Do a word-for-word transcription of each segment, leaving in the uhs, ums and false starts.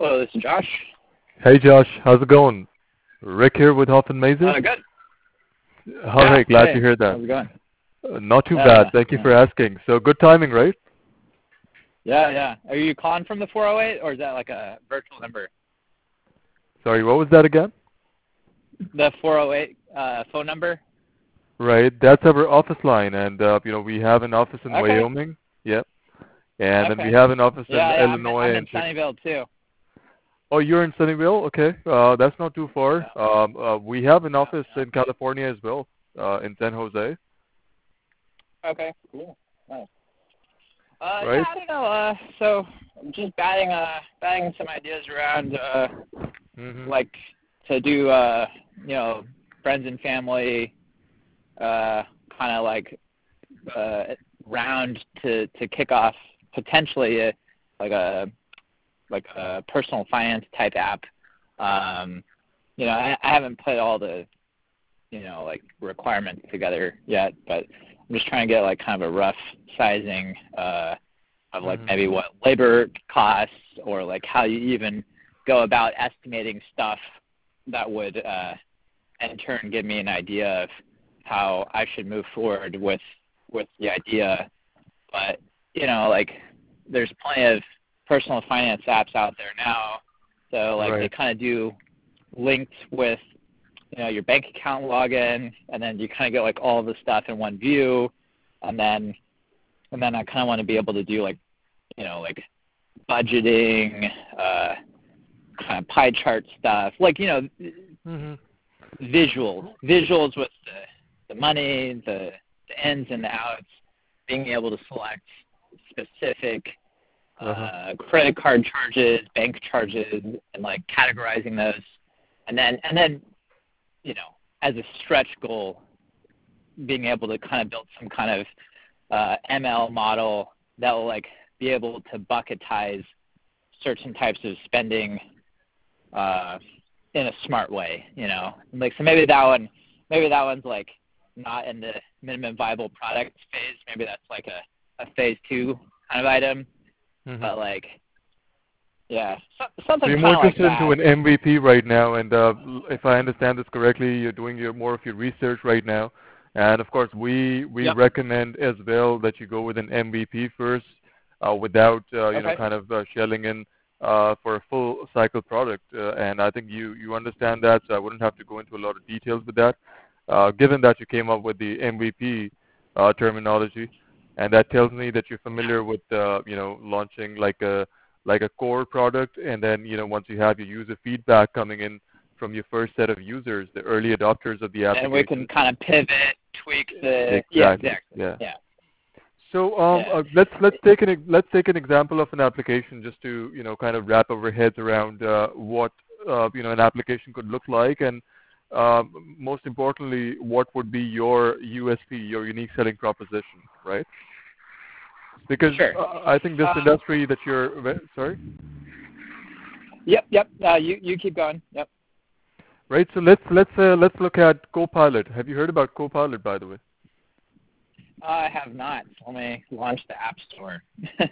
Hello, this is Josh. Hey Josh, how's it going? Rick here with Hoff and Mason. Uh, good. All yeah, right, glad hey, to hear that. How's it going? Uh, not too Yeah, bad. yeah, Thank you yeah. for asking. So good timing, right? Yeah, yeah. Are you calling from the four oh eight, or is that like a virtual number? Sorry, what was that again? The four oh eight uh, phone number? Right, that's our office line, and uh, you know we have an office in Okay. Wyoming. Yep. And Okay. then we have an office in Yeah, yeah. I'm in, Illinois I'm in and Chicago. Sunnyvale too. Oh, you're in Sunnyvale? Okay, uh, that's not too far. Yeah. Um, uh, we have an Yeah, office yeah. in California as well, uh, in San Jose. Okay. Cool. Nice. Uh, yeah, Right. I don't know. Uh, so I'm just batting, uh, batting some ideas around, uh, Mm-hmm. like to do, uh, you know, friends and family, uh, kind of like uh, round to, to kick off potentially a, like a like a personal finance type app. Um, you know, I, I haven't put all the you know like requirements together yet, but I'm just trying to get like kind of a rough sizing uh, of like Mm-hmm. maybe what labor costs or like how you even go about estimating stuff that would uh, in turn give me an idea of how I should move forward with with the idea. But you know, like there's plenty of personal finance apps out there now, so like Right. they kind of do linked with you know your bank account login, and then you kind of get like all of the stuff in one view, and then and then I kind of want to be able to do like you know like budgeting, uh, kind of pie chart stuff, like you know. Mm-hmm. Visuals, visuals with the, the money, the, the ins and the outs, being able to select specific uh, Uh-huh. credit card charges, bank charges, and like categorizing those, and then and then, you know, as a stretch goal, being able to kind of build some kind of uh, M L model that will like be able to bucketize certain types of spending. Uh, in a smart way, you know. Like so maybe that one maybe that one's like not in the minimum viable product phase. Maybe that's like a, a phase two kind of item. Mm-hmm. But like yeah, so, So something you're kind more of like interested into that. an M V P right now, and uh, if I understand this correctly, you're doing your more of your research right now. And of course, we we Yep. recommend as well that you go with an M V P first, uh, without uh, you know Okay. kind of uh, shelling in uh, for a full cycle product. Uh, and I think you you understand that, so I wouldn't have to go into a lot of details with that. Uh, given that you came up with the M V P uh, terminology, and that tells me that you're familiar with uh, you know launching like a like a core product, and then you know once you have your user feedback coming in from your first set of users, the early adopters of the And we can application. kind of pivot, tweak the yeah, Exactly. exactly. Yeah. Yeah. So um, Yeah. uh, let's let's take an ex- let's take an example of an application just to you know kind of wrap our heads around uh, what uh, you know an application could look like, and um, most importantly, what would be your U S P, your unique selling proposition, right? Because Sure. uh, I think this Uh, industry that you're sorry. yep, yep. Uh, you you keep going. Yep. Right. So let's let's uh, let's look at Copilot. Have you heard about Copilot, by the way? I have not. Let me launch the App Store.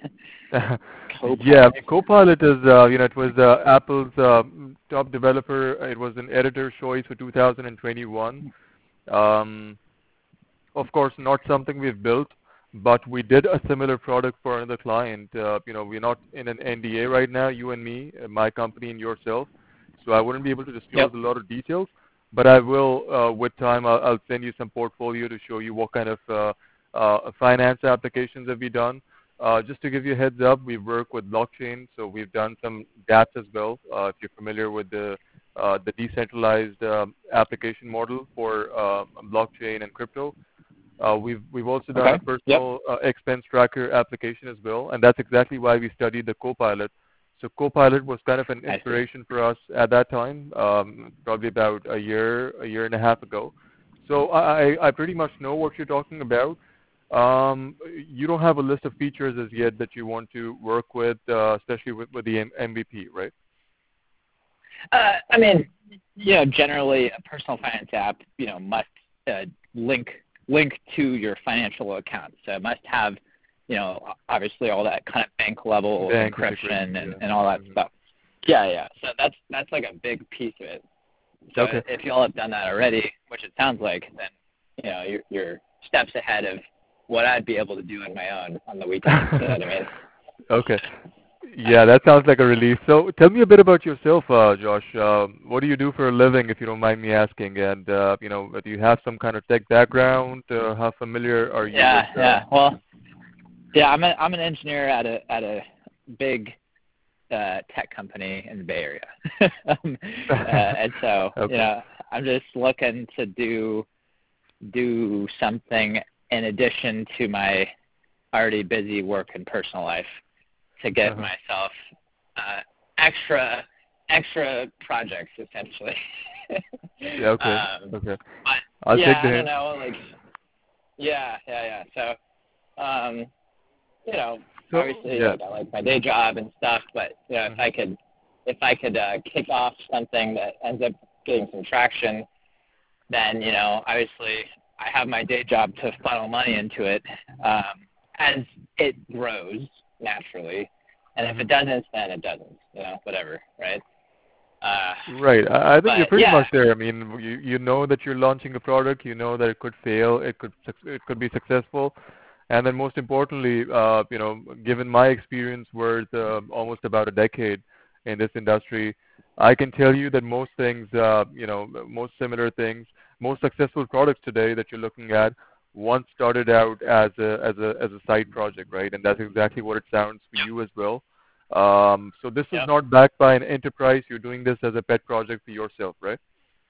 Yeah, Copilot. Copilot is uh, you know it was uh, Apple's uh, top developer. It was an editor's choice for two thousand twenty-one. Um, of course, not something we've built, but we did a similar product for another client. Uh, you know, we're not in an N D A right now, you and me, uh, my company and yourself. So I wouldn't be able to disclose Yep. a lot of details, but I will, uh, with time, I'll, I'll send you some portfolio to show you what kind of uh, uh, finance applications have we done. Uh, just to give you a heads up, we work with blockchain, so we've done some dApps as well. Uh, if you're familiar with the uh, the decentralized um, application model for uh, blockchain and crypto, uh, we've we've also done a Okay. Yep. personal uh, expense tracker application as well, and that's exactly why we studied the Copilot. So Copilot was kind of an I see. inspiration for us at that time, um, probably about a year, a year and a half ago. So I, I pretty much know what you're talking about. Um, you don't have a list of features as yet that you want to work with, uh, especially with, with the M- MVP, right? Uh, I mean, you know, generally a personal finance app, you know, must uh, link link to your financial account. So it must have, you know, obviously all that kind of bank level Bank encryption integration, and, yeah. and all that Mm-hmm. stuff. Yeah, yeah. So that's that's like a big piece of it. So Okay. if you all have done that already, which it sounds like, then you know you're, you're steps ahead of what I'd be able to do on my own on the weekends. You know what I mean? Okay. Yeah, that sounds like a relief. So tell me a bit about yourself, uh, Josh. Uh, what do you do for a living, if you don't mind me asking? And, uh, you know, do you have some kind of tech background? Uh, how familiar are you Yeah, with... Uh... yeah. Well, yeah, I'm a I'm an engineer at a at a big uh, tech company in the Bay Area, um, uh, and so Okay. you know I'm just looking to do do something in addition to my already busy work and personal life to get Uh-huh. myself uh, extra extra projects essentially. Yeah, okay. um, Okay. but I'll take yeah, the I don't hint. know, like yeah, yeah, yeah. So um, you know, So, obviously yeah. like I like my day job and stuff, but you know, if Mhm. I could if I could uh, kick off something that ends up getting some traction, then you know, obviously I have my day job to funnel money into it um, as it grows naturally, and if Mhm. it doesn't, then it doesn't. You know, whatever, right? Uh, Right. I I think you're but pretty yeah, much there. I mean, you you know that you're launching a product. You know that it could fail. It could suc- it could be successful. And then most importantly, uh, you know, given my experience worth uh, almost about a decade in this industry, I can tell you that most things, uh, you know, most similar things, most successful products today that you're looking at once started out as a as a as a side project, right? And that's exactly what it sounds for you as well. Um, so this is yep, not backed by an enterprise. You're doing this as a pet project for yourself, right?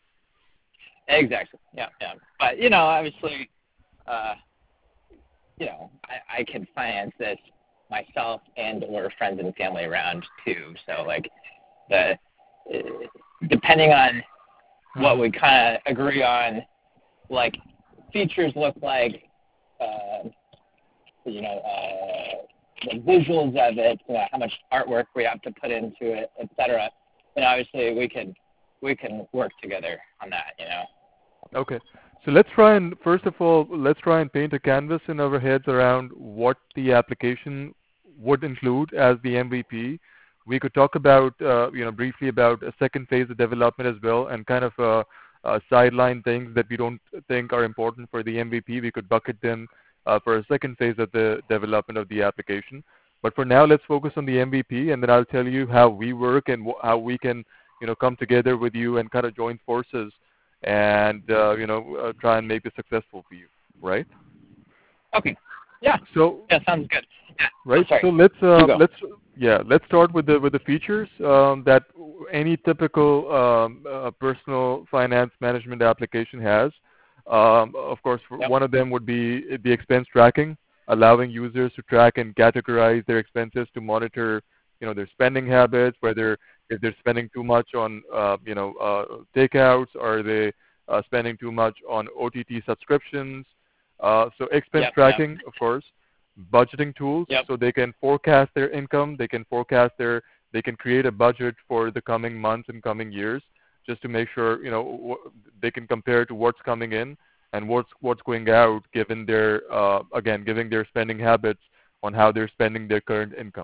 exactly, yeah, yeah. But you know, obviously. Uh, you know, I, I can finance this myself and or friends and family around too. So like the uh, depending on what Mm-hmm. we kind of agree on, like features look like, uh, you know, uh, the visuals of it, you know, how much artwork we have to put into it, et cetera. And obviously we can we can work together on that. You know. Okay. So let's try and, first of all, let's try and paint a canvas in our heads around what the application would include as the M V P. We could talk about, uh, you know, briefly about a second phase of development as well, and kind of uh, uh, sideline things that we don't think are important for the M V P. We could bucket them uh, for a second phase of the development of the application. But for now, let's focus on the M V P, and then I'll tell you how we work and wh- how we can, you know, come together with you and kind of join forces and uh, you know uh, try and make it successful for you, right? Okay. Yeah. So Yeah. Sounds good. Yeah. Oh, right, so sorry. let's You uh, go. let's yeah let's start with the with the features um, that any typical um, uh, personal finance management application has. Um, of course, Yep. one of them would be the expense tracking, allowing users to track and categorize their expenses to monitor, you know, their spending habits, whether if they're spending too much on, uh, you know, uh, takeouts, or are they uh, spending too much on O T T subscriptions. Uh, so expense Yep. Yep. tracking, of course, budgeting tools, Yep. so they can forecast their income, they can forecast their, they can create a budget for the coming months and coming years, just to make sure, you know, wh- they can compare to what's coming in and what's what's going out, given their uh, again, giving their spending habits on how they're spending their current income.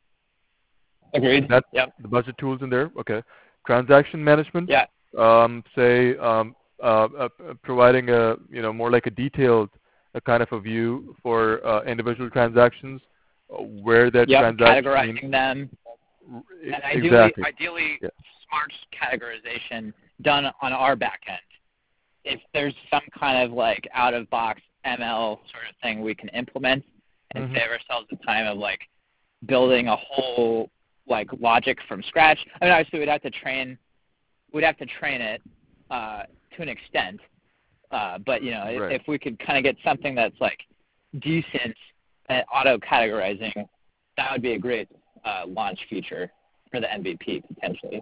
Agreed. That's Yep. the budget tools in there. Okay. Transaction management, Yeah. um, say um, uh, uh, providing a, you know, more like a detailed a kind of a view for uh, individual transactions, uh, where that Yep. transaction, I mean, Categorizing them, r- e- and ideally, exactly. ideally, Yeah. smart categorization done on our back end. If there's some kind of like out of box M L sort of thing we can implement and Hmm. save ourselves the time of like building a whole like logic from scratch. I mean, obviously we'd have to train, we'd have to train it uh, to an extent. Uh, but you know, if, Right. if we could kind of get something that's like decent at auto categorizing, that would be a great uh, launch feature for the M V P potentially.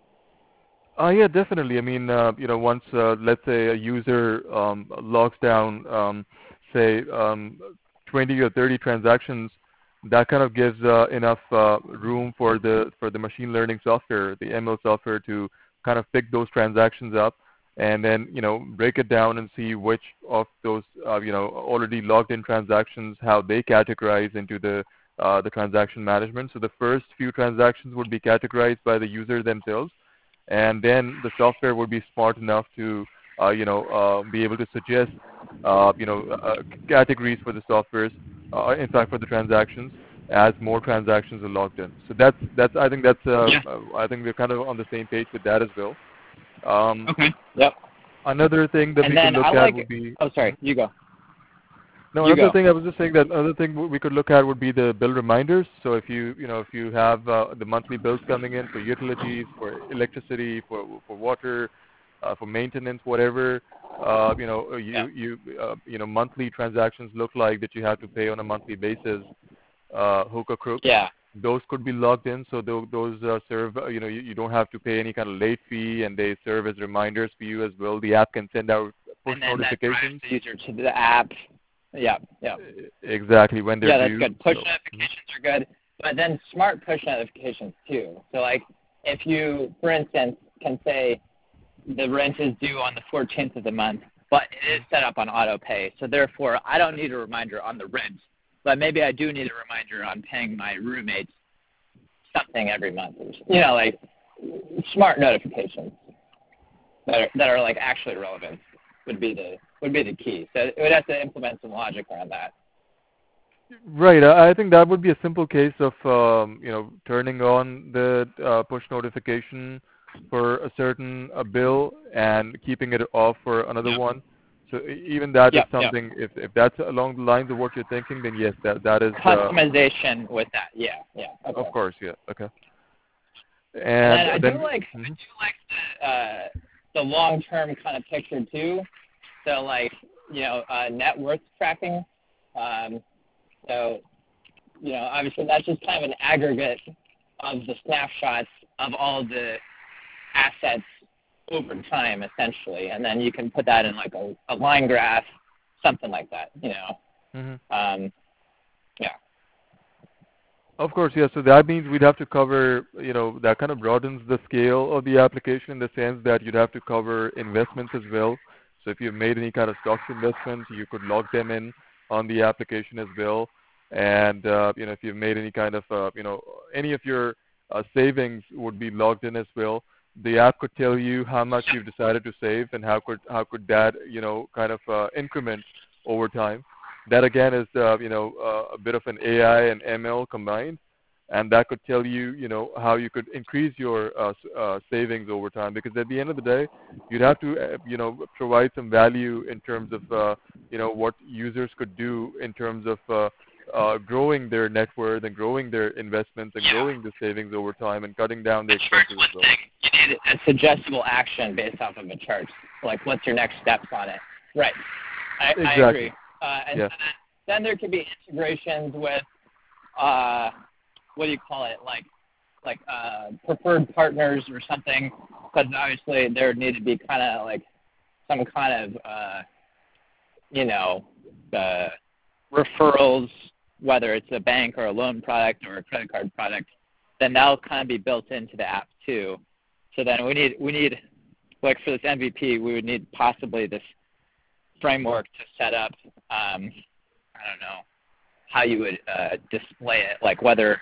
Uh, yeah, definitely. I mean, uh, you know, once uh, let's say a user um, logs down, um, say, um, twenty or thirty transactions, that kind of gives uh, enough uh, room for the for the machine learning software, the M L software, to kind of pick those transactions up and then, you know, break it down and see which of those uh, you know, already logged in transactions, how they categorize into the uh, the transaction management. So the first few transactions would be categorized by the user themselves, and then the software would be smart enough to, uh, you know, uh, be able to suggest, uh, you know, uh, categories for the softwares, uh, in fact, for the transactions, as more transactions are logged in. So that's that's I think that's uh, Yeah. uh, I think we're kind of on the same page with that as well. Um, Okay. Yep. another thing that And we could then look I at like. would be. Oh, sorry. You go. No, You another go. thing I was just saying that another thing w- we could look at would be the bill reminders. So if you you know if you have uh, the monthly bills coming in for utilities, for electricity, for for water, uh, for maintenance, whatever, uh, you know Yeah. you you uh, you know monthly transactions look like that you have to pay on a monthly basis, uh, hook or crook. Yeah. Those could be logged in, so tho- those uh, serve uh, you know you, you don't have to pay any kind of late fee, and they serve as reminders for you as well. The app can send out push And then that drives notifications. the user to the app. Yeah. Yeah. Exactly when they're Yeah, that's due. good. Push So, mhm. notifications are good, but then smart push notifications too. So like if you, for instance, can say the rent is due on the fourteenth of the month, but it is set up on auto pay, so therefore I don't need a reminder on the rent, but maybe I do need a reminder on paying my roommates something every month. You know, like smart notifications that are, that are like actually relevant would be the would be the key. So it would have to implement some logic around that. Right. I I think that would be a simple case of um, you know turning on the uh, push notification for a certain uh, bill and keeping it off for another Yep. one. So e- even that is Yep. Yep. something. If if that's along the lines of what you're thinking, then yes, that that is. Uh, Customization with that. Yeah. Yeah. Okay. of course, yeah. Okay. And then And I do then. like I Mhm. do like the uh, the long term kind of picture too. So like you know uh, net worth tracking. Um, so you know obviously that's just kind of an aggregate of the snapshots of all the assets over time essentially, and then you can put that in like a, a line graph, something like that. You know. Mhm. Um, yeah. Of course, yes. So that means we'd have to cover, you know, that kind of broadens the scale of the application in the sense that you'd have to cover investments as well. So if you've made any kind of stocks investments, you could log them in on the application as well. And, uh, you know, if you've made any kind of, uh, you know, any of your uh, savings would be logged in as well. The app could tell you how much you've decided to save and how could, how could that, you know, kind of uh, increment over time. That again is, uh, you know, uh, a bit of an A I and M L combined, and that could tell you, you know, how you could increase your uh, s- uh, savings over time. Because at the end of the day, you'd have to, uh, you know, provide some value in terms of, uh, you know, what users could do in terms of uh, uh, growing their net worth and growing their investments and Yeah. growing the savings over time and cutting down their The chart's expenses one as well. thing. You need a suggestible action based off of a chart. Like, what's your next steps on it? Right. I, I Exactly. agree. Uh, and Yeah. so then, then there could be integrations with, uh, what do you call it? Like, like uh, preferred partners or something. Because obviously there would need to be kind of like some kind of, uh, you know, uh, referrals, whether it's a bank or a loan product or a credit card product, then that'll kind of be built into the app too. So then we need we need like for this M V P, we would need possibly this framework to set up. Um, I don't know how you would uh, display it, like whether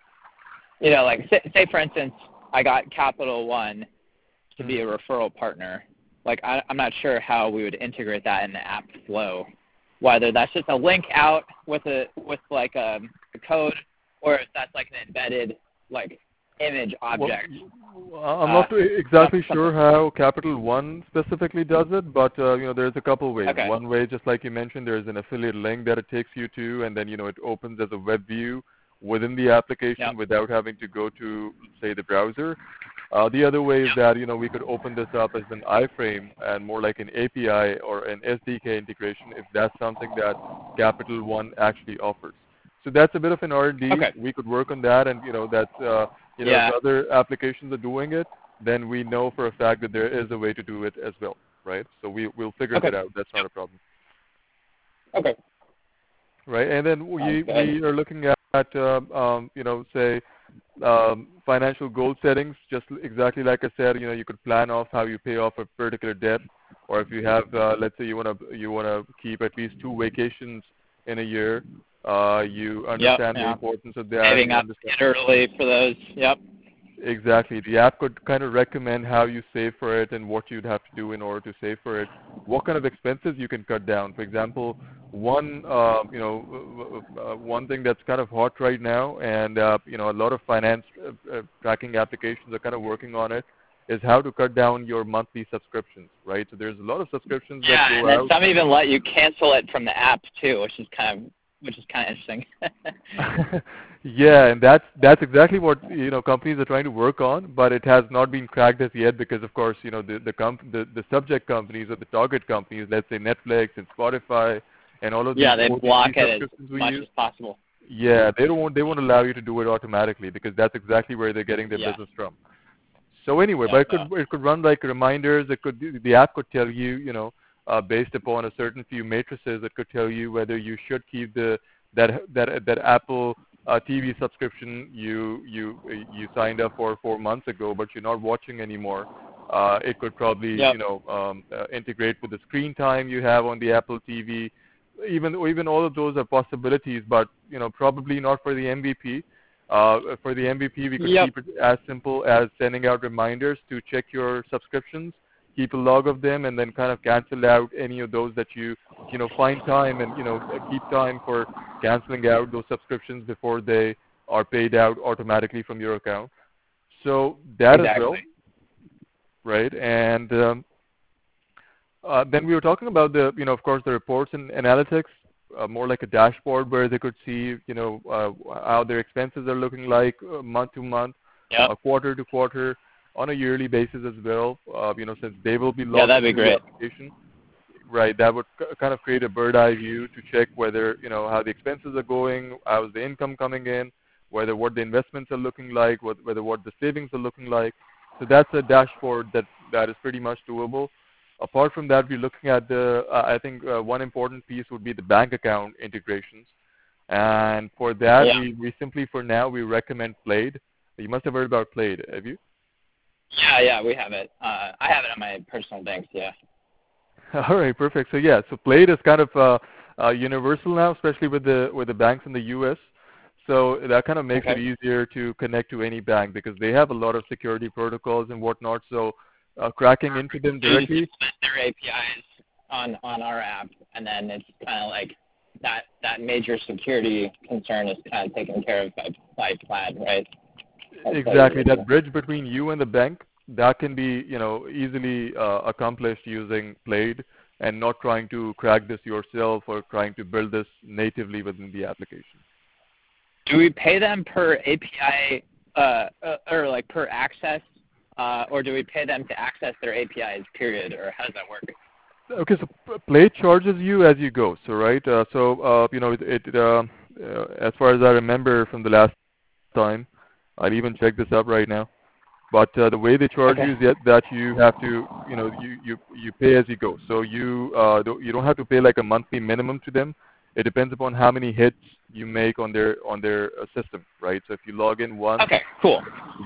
you know, like say, say for instance, I got Capital One to be a referral partner. Like I, I'm not sure how we would integrate that in the app flow. Whether that's just a link out with a with like a, a code, or if that's like an embedded like image Well, object. I'm Uh, not exactly something. sure how Capital One specifically does it, but uh, you know, there's a couple ways. Okay. One way, just like you mentioned, there's an affiliate link that it takes you to, and then you know it opens as a web view within the application Yep. without having to go to, say, the browser. Uh, the other way is that you know we could open this up as an iframe and more like an A P I or an S D K integration if that's something that Capital One actually offers. So that's a bit of an R and D. Okay. We could work on that, and you know that's uh, you know Yeah. if other applications are doing it, then we know for a fact that there is a way to do it as well, right? So we we'll figure Okay. that out. That's not a problem, Okay. right? And then Sounds we good. we are looking at um, um, you know say um, financial goal settings, just exactly like I said. You know you could plan off how you pay off a particular debt, or if you have uh, let's say you want to you want to keep at least two vacations in a year. Uh, you Yep. understand the Yeah. importance of that. Saving You up understand early for those. Yep. exactly. The app could kind of recommend how you save for it and what you'd have to do in order to save for it. What kind of expenses you can cut down. For example, one uh, you know uh, uh, one thing that's kind of hot right now, and uh, you know a lot of finance uh, uh, tracking applications are kind of working on it, is how to cut down your monthly subscriptions. Right. So there's a lot of subscriptions that Yeah, and go then out. some even let you cancel it from the app too, which is kind of which is kind of interesting. Yeah, and that's that's exactly what you know companies are trying to work on, but it has not been cracked as yet because, of course, you know the the, comp- the the subject companies or the target companies, let's say Netflix and Spotify and all of these Yeah, they O T block T it as subscriptions we much use. as possible. Yeah, they don't want, they won't allow you to do it automatically because that's exactly where they're getting their Yeah. business from. So anyway, Yeah. but it Yeah. could it could run like reminders. It could the app could tell you, you know, uh, based upon a certain few matrices, it could tell you whether you should keep the that that that Apple uh, T V subscription you you you signed up for four months ago, but you're not watching anymore. Uh, it could probably Yep. you know um, uh, integrate with the screen time you have on the Apple T V. Even even all of those are possibilities, but you know probably not for the M V P. Uh, for the M V P, we could Yep. keep it as simple as sending out reminders to check your subscriptions, keep a log of them, and then kind of cancel out any of those that you, you know, find time and, you know, keep time for canceling out those subscriptions before they are paid out automatically from your account. So that as Exactly. well, right? And um, uh, then we were talking about the, you know, of course, the reports and analytics, uh, more like a dashboard where they could see, you know, uh, how their expenses are looking like uh, month to month, Yep. uh, quarter to quarter, on a yearly basis as well. Uh, you know, since they will be Yeah, logged that'd be into the great. application, right? That would k- kind of create a bird eye view to check whether, you know, how the expenses are going, how's the income coming in, whether what the investments are looking like, what, whether what the savings are looking like. So that's a dashboard that that is pretty much doable. Apart from that, we're looking at the, uh, I think uh, one important piece would be the bank account integrations. And for that, Yeah. we, we simply, for now, we recommend Plaid. You must have heard about Plaid, have you? Yeah, yeah, we have it. Uh, I have it on my personal banks. Yeah. All right, perfect. So yeah, so Plaid is kind of uh, uh, universal now, especially with the with the banks in the U S. So that kind of makes it Okay. easier to connect to any bank because they have a lot of security protocols and whatnot. So uh, cracking into them So you just directly. implement their A P Is on on our app, and then it's kind of like that that major security concern is kind of taken care of by by Plaid, right? Or Plaid Exactly, that even. bridge between you and the bank, that can be, you know, easily uh, accomplished using Plaid and not trying to crack this yourself or trying to build this natively within the application. Do we pay them per A P I uh, uh, or like per access, uh, or do we pay them to access their A P Is? Period, or how does that work? Okay, so P- Plaid charges you as you go. So right, uh, so uh, you know, it, it uh, uh, as far as I remember from the last time, I'll even check this up right now. But uh, the way they charge Okay. you is that, that you have to, you know, you, you, you pay as you go. So you uh, don't, you don't have to pay like a monthly minimum to them. It depends upon how many hits you make on their on their uh, system, right? So if you log in once, Okay. Cool.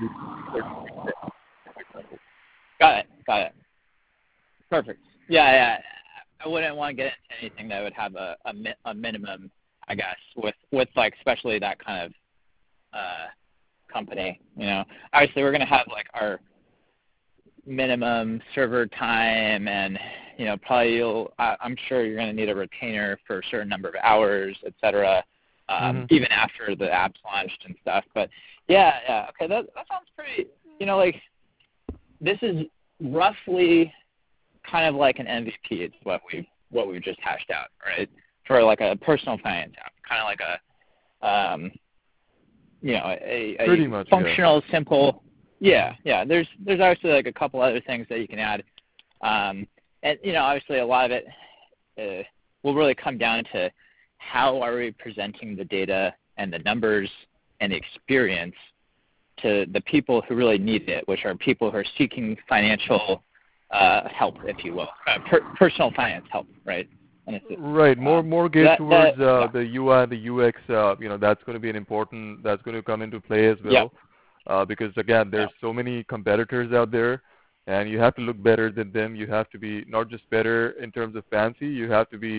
Got it. Got it. Perfect. Yeah, yeah. I wouldn't want to get into anything that would have a a, mi- a minimum, I guess, with with like especially that kind of uh, company. You know, obviously we're gonna have like our minimum server time, and you know probably you'll. I, I'm sure you're gonna need a retainer for a certain number of hours, et cetera. Um, Mm-hmm. even after the app's launched and stuff. But yeah, yeah. Okay, that that sounds pretty. You know, like this is roughly kind of like an M V P. It's what we what we've just hashed out, right? For like a personal finance app, kind of like a um, you know a, Pretty a much, yeah. functional, simple. Yeah, yeah. There's there's obviously like a couple other things that you can add, um, and you know obviously a lot of it uh, will really come down to how are we presenting the data and the numbers and the experience to the people who really need it, which are people who are seeking financial uh, help, if you will, uh, per- personal finance help, right? And it's, Right, more um, more geared that, towards that, uh, yeah, the U I, the U X. Uh, you know, that's going to be an important. That's going to come into play as yep, well, uh, because again, there's yep, so many competitors out there, and you have to look better than them. You have to be not just better in terms of fancy. You have to be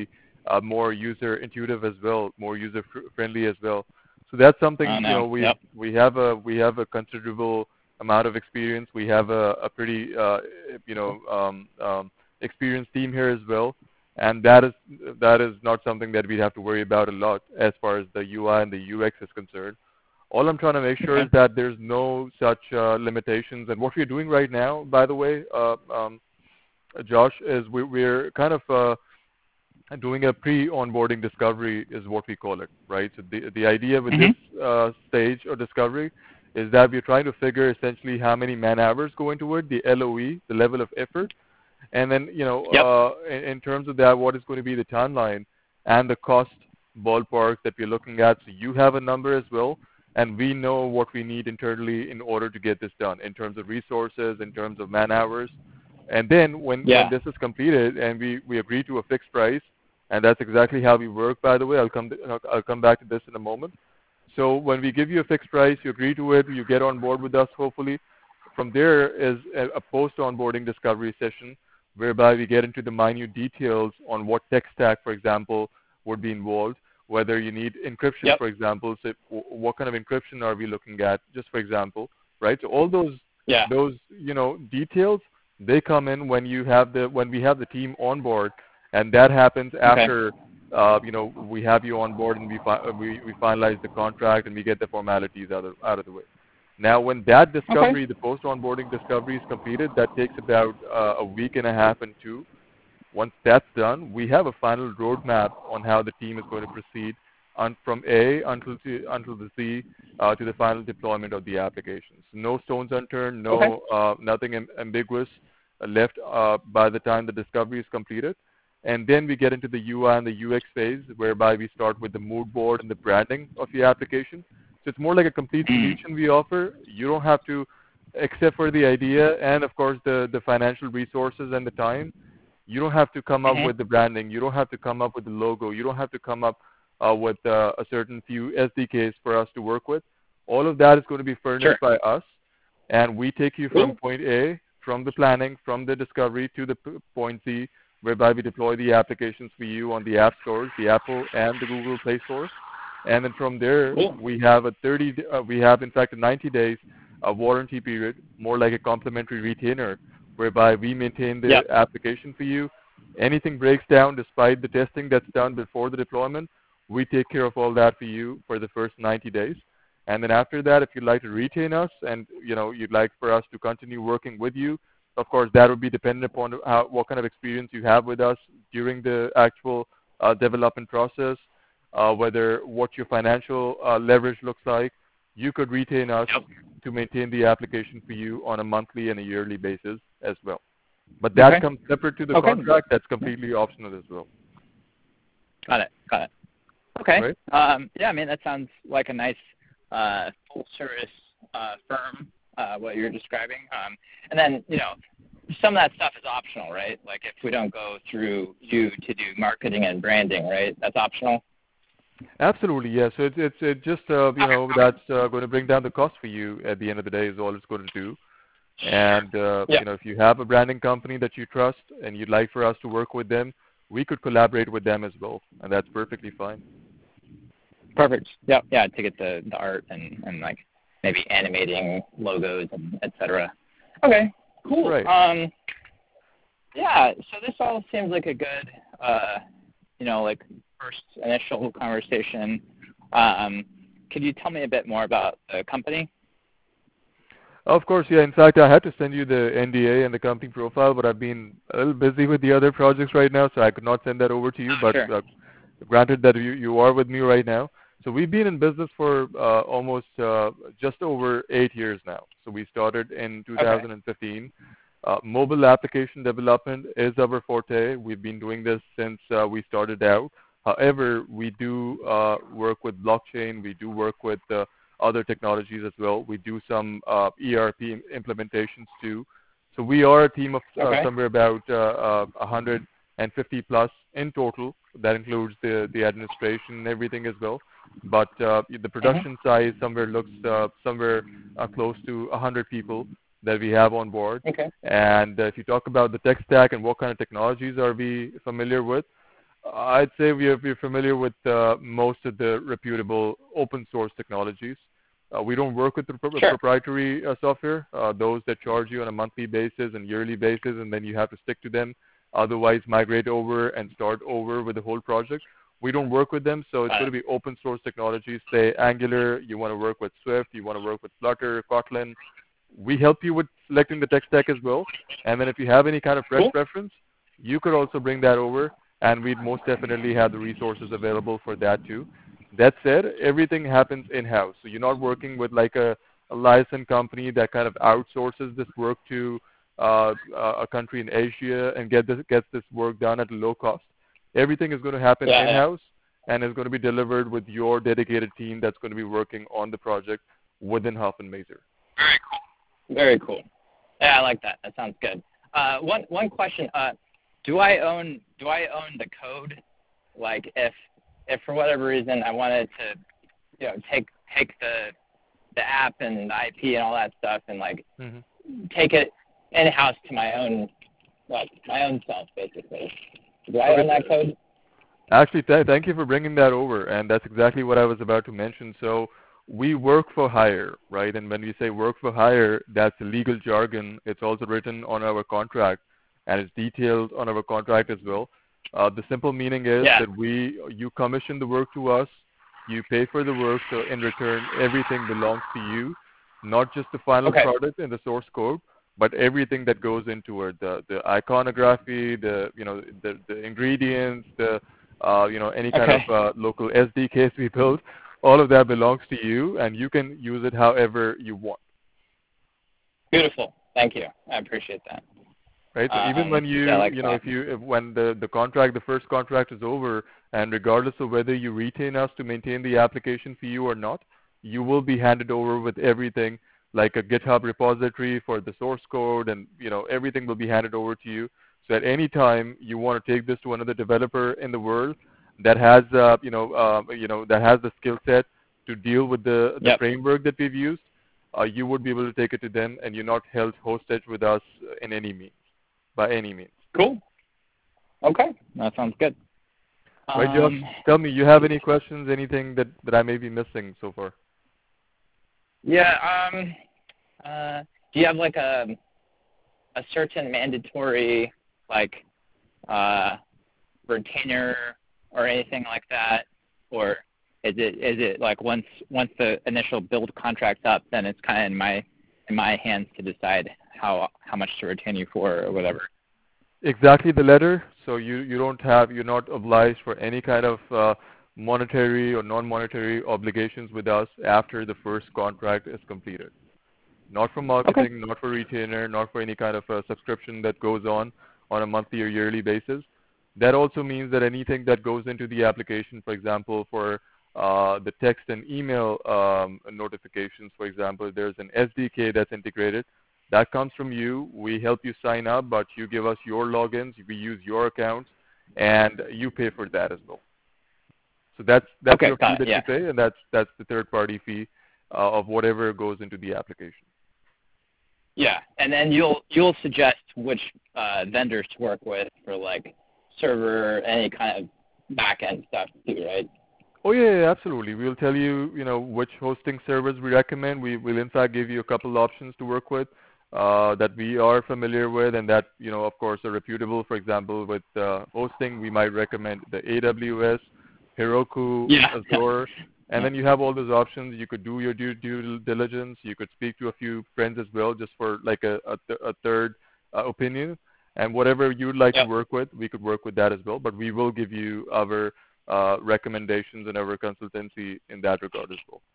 uh, more user intuitive as well, more user fr- friendly as well. So that's something Oh, you no. know we Yep. we have a we have a considerable amount of experience. We have a, a pretty uh, you know um, um, experienced team here as well, and that is that is not something that we have to worry about a lot as far as the U I and the U X is concerned. All I'm trying to make sure Okay. is that there's no such uh, limitations. And what we're doing right now, by the way, uh, um, Josh, is we, we're kind of uh, doing a pre-onboarding discovery is what we call it, right? So the the idea with Mhm. this uh, stage of discovery is that we're trying to figure essentially how many man hours go into it, the L O E, the level of effort, and then you know Yep. uh, in, in terms of that, what is going to be the timeline and the cost ballpark that we're looking at. So you have a number as well, and we know what we need internally in order to get this done in terms of resources, in terms of man hours. And then when, when Yeah. this is completed and we, we agree to a fixed price, and that's exactly how we work, by the way. I'll come to, I'll come back to this in a moment. So when we give you a fixed price, you agree to it, you get on board with us, hopefully. From there is a, a post-onboarding discovery session whereby we get into the minute details on what tech stack, for example, would be involved, whether you need encryption, Yep. for example, so what kind of encryption are we looking at, just for example, right? So all those Yeah. those you know details, they come in when you have the when we have the team on board, and that happens Okay. after uh, you know we have you on board and we fi- we we finalize the contract and we get the formalities out of out of the way. Now, when that Okay. discovery, the post-onboarding discovery is completed, that takes about uh, a week and a half and two. Once that's done, we have a final roadmap on how the team is going to proceed on, from A until to, until the Z uh, to the final deployment of the applications. No stones unturned, Okay. no uh, nothing am- ambiguous uh, left uh, by the time the discovery is completed. And then we get into the U I and the U X phase, whereby we start with the mood board and the branding of the application. So it's more like a complete Mm. solution we offer. You don't have to, except for the idea and of course the, the financial resources and the time, you don't have to come up Mhm. with the branding. You don't have to come up with the logo. You don't have to come up uh, with uh, a certain few S D Ks for us to work with. All of that is going to be Sure. furnished by us, and we take you from Cool. point A, from the planning, from the discovery to the p- point Z, whereby we deploy the applications for you on the app stores, the Apple and the Google Play Store. And then from there, Cool. we have a thirty, d- uh, we have in fact a ninety days uh, warranty period, more like a complimentary retainer, whereby we maintain the Yep. application for you. Anything breaks down despite the testing that's done before the deployment, we take care of all that for you for the first ninety days. And then after that, if you'd like to retain us and you know you'd like for us to continue working with you, of course that would be dependent upon how, what kind of experience you have with us during the actual uh, development process, uh, whether what your financial uh, leverage looks like. You could retain us Yep. to maintain the application for you on a monthly and a yearly basis as well. But that Okay. comes separate to the Okay. contract. That's completely optional as well. Got it. Got it. Okay. Right? Um, yeah, I mean, that sounds like a nice uh, full-service uh, firm, uh, what you're describing. Um, and then, you know, some of that stuff is optional, right? Like if we don't go through you to do marketing and branding, right? That's optional? Absolutely, yes. So it's it's it just uh, you know that's uh, going to bring down the cost for you at the end of the day is all it's going to do. And uh, Yeah. you know if you have a branding company that you trust and you'd like for us to work with them, we could collaborate with them as well, and that's perfectly fine. Perfect. Yeah. Yeah. To get the, the art and, and like maybe animating logos and et cetera. Okay. Cool. Right. Um, yeah. So this all seems like a good, uh, you know, like first initial conversation. Um, could you tell me a bit more about the company? Of course, yeah. In fact, I had to send you the N D A and the company profile, but I've been a little busy with the other projects right now, so I could not send that over to you. Oh, But sure. uh, granted that you, you are with me right now. So we've been in business for uh, almost uh, just over eight years now. So we started in two thousand fifteen. Uh, mobile application development is our forte. We've been doing this since uh, we started out. However, we do uh, work with blockchain. We do work with uh, other technologies as well. We do some uh, E R P implementations too. So we are a team of uh, Okay. somewhere about uh, uh, one hundred fifty plus in total. That includes the, the administration and everything as well. But uh, the production Mm-hmm. size somewhere looks uh, somewhere uh, close to one hundred people that we have on board. Okay. And uh, if you talk about the tech stack and what kind of technologies are we familiar with, I'd say we are, we're familiar with uh, most of the reputable open source technologies. Uh, we don't work with the pro- Sure. proprietary uh, software, uh, those that charge you on a monthly basis and yearly basis, and then you have to stick to them. Otherwise, migrate over and start over with the whole project. We don't work with them, so it's Uh, going to be open source technologies. Say Angular, you want to work with Swift, you want to work with Flutter, Kotlin. We help you with selecting the tech stack as well. And then if you have any kind of cool. preference, you could also bring that over, and we'd most definitely have the resources available for that too. That said, everything happens in-house. So you're not working with like a, a licensed company that kind of outsources this work to uh, a country in Asia and get this, gets this work done at a low cost. Everything is going to happen Yeah, yeah. in-house and is going to be delivered with your dedicated team that's going to be working on the project within Huff and Mazer. Very cool. Very cool. Yeah, I like that. That sounds good. Uh, one one question. Uh, do I own do I own the code? Like if if for whatever reason I wanted to, you know, take take the the app and the I P and all that stuff and like Mm-hmm. take it in house to my own like my own self basically. Do I Okay. own that code? Actually, th- thank you for bringing that over, and that's exactly what I was about to mention. So we work for hire, right? And when we say work for hire, that's legal jargon. It's also written on our contract, and it's detailed on our contract as well. Uh, the simple meaning is Yeah. that we, you commission the work to us, you pay for the work, so in return, everything belongs to you, not just the final Okay. product in the source code, but everything that goes into it, the the iconography, the you know the the ingredients, the uh, you know any kind Okay. of uh, local S D Ks we build, all of that belongs to you, and you can use it however you want. Beautiful. Thank you. I appreciate that. Right. So even Um, when you yeah, I like you know that. if you if when the the contract the first contract is over, and regardless of whether you retain us to maintain the application for you or not, you will be handed over with everything like a GitHub repository for the source code, and you know everything will be handed over to you. So at any time you want to take this to another developer in the world that has uh, you know uh, you know that has the skill set to deal with the the Yep. framework that we've used, uh, you would be able to take it to them, and you're not held hostage with us in any means, by any means. Cool. Okay. That sounds good. Right, Josh? Um, Tell me, you have any questions, anything that, that I may be missing so far? yeah. Um, uh, do you have like a a certain mandatory like uh, retainer or anything like that, or is it is it like once once the initial build contract's up, then it's kind of in my in my hands to decide how how much to retain you for or whatever? Exactly the letter. So you, you don't have, you're not obliged for any kind of uh, monetary or non-monetary obligations with us after the first contract is completed. Not for marketing, Okay. not for retainer, not for any kind of uh, subscription that goes on on a monthly or yearly basis. That also means that anything that goes into the application, for example, for uh, the text and email um, notifications, for example, there's an S D K that's integrated. That comes from you. We help you sign up, but you give us your logins. We use your accounts, and you pay for that as well. So that's that's Okay. your fee Got it. that Yeah. you pay, and that's that's the third-party fee uh, of whatever goes into the application. Yeah. And then you'll you'll suggest which uh, vendors to work with for like server, any kind of back end stuff too, right? Oh yeah, yeah, absolutely. We'll tell you, you know, which hosting servers we recommend. We will in fact give you a couple options to work with uh, that we are familiar with, and that you know, of course, are reputable. For example, with uh, hosting, we might recommend the A W S, Heroku, Yeah. Azure, and Yeah. then you have all those options. You could do your due, due diligence. You could speak to a few friends as well, just for like a a, th- a third uh, opinion. And whatever you'd like to Yep. work with, we could work with that as well. But we will give you our uh, recommendations and our consultancy in that regard as well.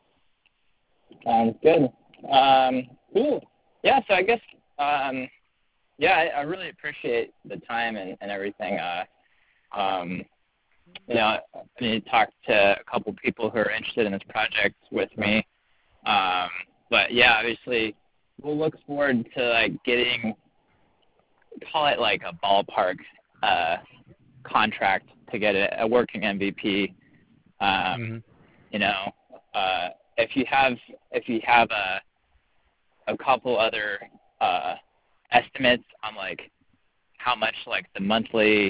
Sounds good. Um, cool. Yeah, so I guess, um, yeah, I, I really appreciate the time and, and everything. Uh, um, you know, I need to talk to a couple people who are interested in this project with me. Um, but yeah, obviously, we'll look forward to like getting, call it like a ballpark uh, contract to get a, a working M V P. Um, Mm-hmm. you know, uh, if you have if you have a a couple other uh, estimates on like how much like the monthly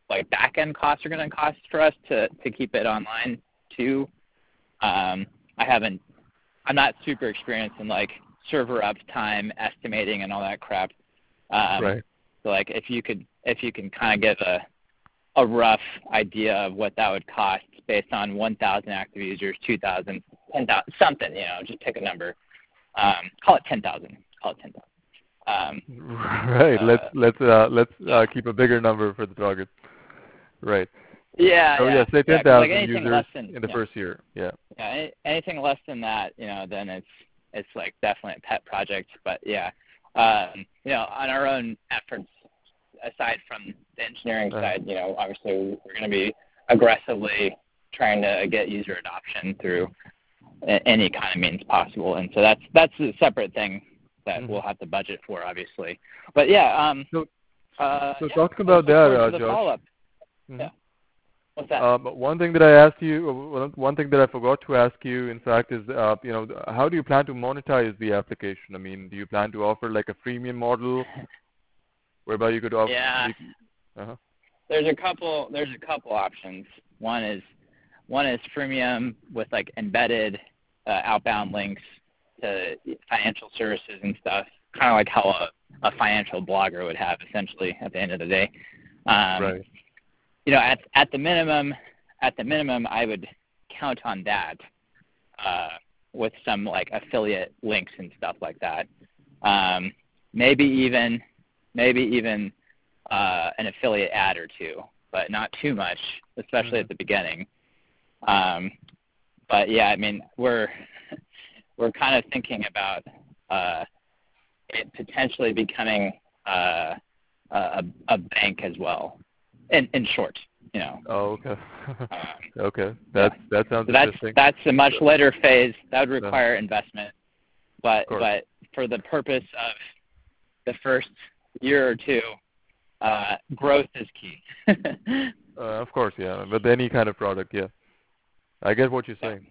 like back end costs are going to cost for us to to keep it online too. Um, I haven't. I'm not super experienced in like server uptime estimating and all that crap. Um, right. So like if you could if you can kind of give a a rough idea of what that would cost based on one thousand active users, two thousand, ten thousand, something, you know, just pick a number. Um, call it ten thousand. Call it ten thousand. Um, right. uh, let's let's uh, let's uh, keep a bigger number for the target. Right. yeah, So yeah, yeah, say yeah. ten 'Cause, like thousand anything users less than in the yeah, first year. Yeah. yeah, any, anything less than that, you know, then it's it's like definitely a pet project. But yeah, um, you know, on our own efforts, aside from the engineering Uh-huh. side, you know, obviously we're going to be aggressively trying to get user adoption through a- any kind of means possible, and so that's that's a separate thing that Mm-hmm. we'll have to budget for, obviously. But yeah, um, So uh, so yeah, talking let's about look that, forward uh, to the Josh. follow-up. Mm-hmm. Yeah, what's that? Um, one thing that I asked you, one one thing that I forgot to ask you, in fact, is uh, you know, how do you plan to monetize the application? I mean, do you plan to offer like a freemium model, whereby you could offer? Yeah, You, uh-huh. there's a couple. There's a couple options. One is one is freemium with like embedded uh, outbound links to financial services and stuff, kind of like how a, a financial blogger would have, essentially, at the end of the day. Um, Right. You know, at at the minimum, at the minimum, I would count on that uh, with some like affiliate links and stuff like that. Um, maybe even, maybe even uh, an affiliate ad or two, but not too much, especially Mm-hmm. at the beginning. Um, but yeah, I mean, we're we're kind of thinking about uh, it potentially becoming uh, a, a bank as well. In in short, you know. Oh, okay. Um, okay. yeah. That that sounds So that's interesting. that's a much later phase. That would Uh, require investment, but of course. but for the purpose of the first year or two, uh, growth is key. Uh, of course, yeah. With any kind of product, yeah. I get what you're Yeah. saying.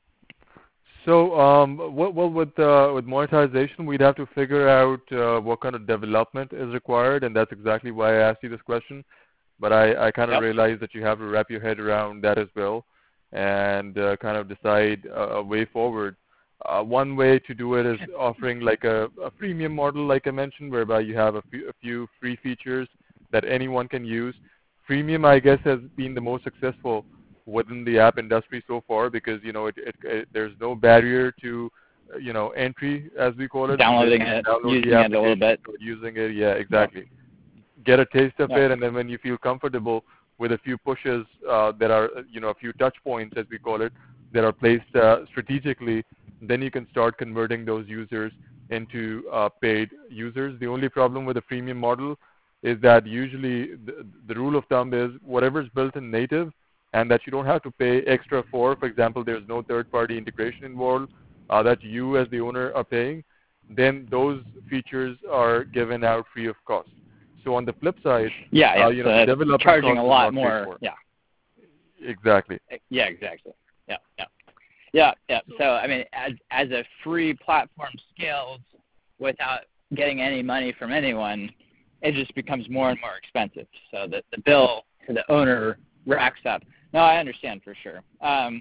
So, um, what, well, with uh, with monetization, we'd have to figure out uh, what kind of development is required, and that's exactly why I asked you this question. But I, I kind of Yep. realized that you have to wrap your head around that as well, and uh, kind of decide a, a way forward. Uh, one way to do it is offering like a, a freemium model, like I mentioned, whereby you have a few, a few free features that anyone can use. Freemium, I guess, has been the most successful within the app industry so far because you know it, it, it there's no barrier to uh, you know entry, as we call it. Downloading You it, download using the it a little application, bit. start using it. Yeah, Yep. exactly. Get a taste of Yep. it, and then when you feel comfortable with a few pushes uh, that are uh, you know a few touch points, as we call it, that are placed uh, strategically, then you can start converting those users into uh, paid users. The only problem with the freemium model is that usually the, the rule of thumb is whatever is built in native and that you don't have to pay extra for. For example, there's no third-party integration involved uh, that you as the owner are paying, then those features are given out free of cost. So on the flip side, Yeah. uh, Yeah. you So know, the that's development charging cost a is lot not paid more. for. Yeah. Exactly. Yeah. Exactly. Yeah. Yeah. Yeah. Yeah. So I mean, as as a free platform scales without getting any money from anyone, it just becomes more and more expensive. So the the bill to the owner racks up. No, I understand for sure. Um,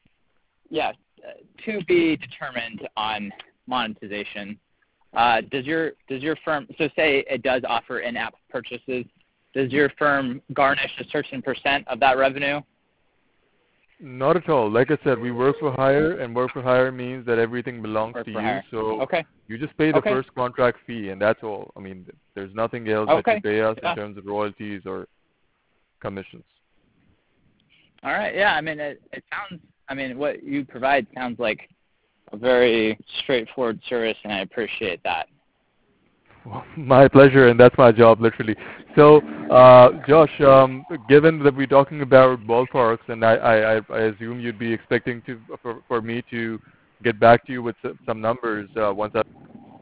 yeah, uh, to be determined on monetization. Uh, does your does your firm so say it does offer in-app purchases? Does your firm garnish a certain percent of that revenue? Not at all. Like I said, we work for hire, and work for hire means that everything belongs Or to for you. hire? So Okay. you just pay the Okay. first contract fee, and that's all. I mean, there's nothing else that Okay. you pay us in Yeah. terms of royalties or commissions. All right. Yeah. I mean, it, it sounds. I mean, what you provide sounds like a very straightforward service, and I appreciate that. Well, my pleasure, and that's my job, literally. So, uh, Josh, um, given that we're talking about ballparks, and I, I, I I assume you'd be expecting to for, for me to get back to you with s- some numbers uh, once I.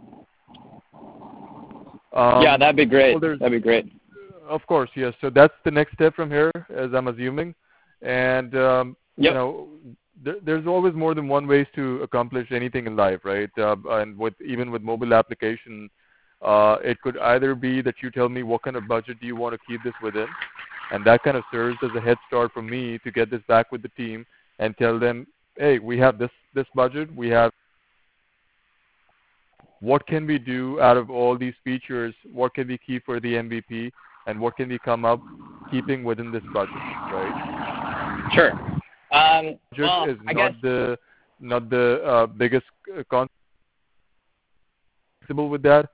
Um, Yeah, that'd be great. well, there's, That'd be great. of course, yes. So that's the next step from here, as I'm assuming, and um, you Yep. know, there, there's always more than one ways to accomplish anything in life, right? Uh, and with even with mobile application. Uh, it could either be that you tell me what kind of budget do you want to keep this within, And that kind of serves as a head start for me to get this back with the team and tell them, hey, we have this, this budget, we have, what can we do out of all these features, what can we keep for the M V P, and what can we come up keeping within this budget, right? Sure. Um, Budget well, is I not guess, the not the uh, biggest uh, concept with that.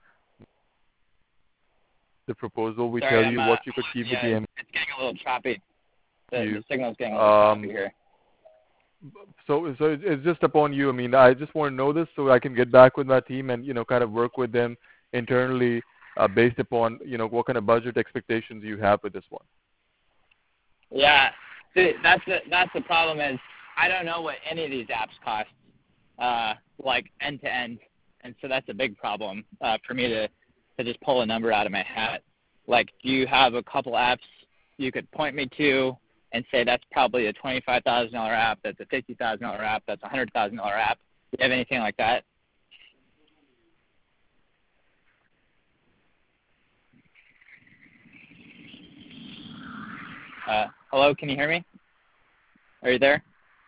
The proposal, we sorry, tell I'm, you uh, what you could keep with yeah, the it's, M V P. it's getting a little choppy. The, You. the signal's getting a little Um, choppy here. So, so it's just upon you. I mean, I just want to know this so I can get back with my team and, you know, kind of work with them internally uh, based upon, you know, what kind of budget expectations you have with this one. Yeah, see, that's the that's the problem is I don't know what any of these apps cost, uh, like end to end, and so that's a big problem uh, for me to to just pull a number out of my hat. Like, do you have a couple apps you could point me to and say that's probably a twenty-five thousand dollar app, that's a fifty thousand dollar app, that's a hundred thousand dollar app? Do you have anything like that? Uh, hello, can you hear me? Are you there?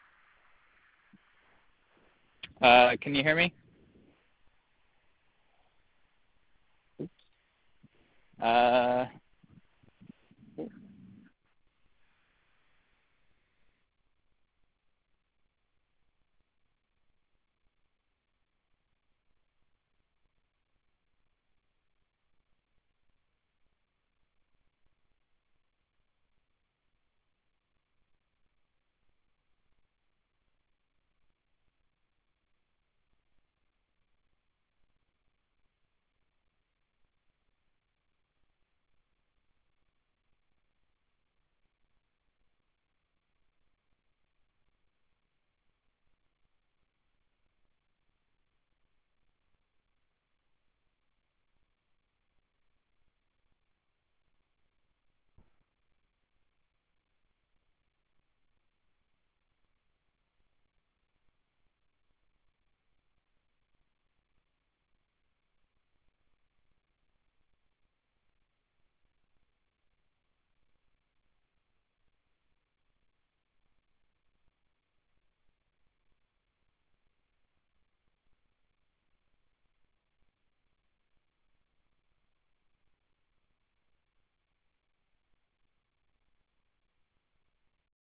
Uh, can you hear me? Uh,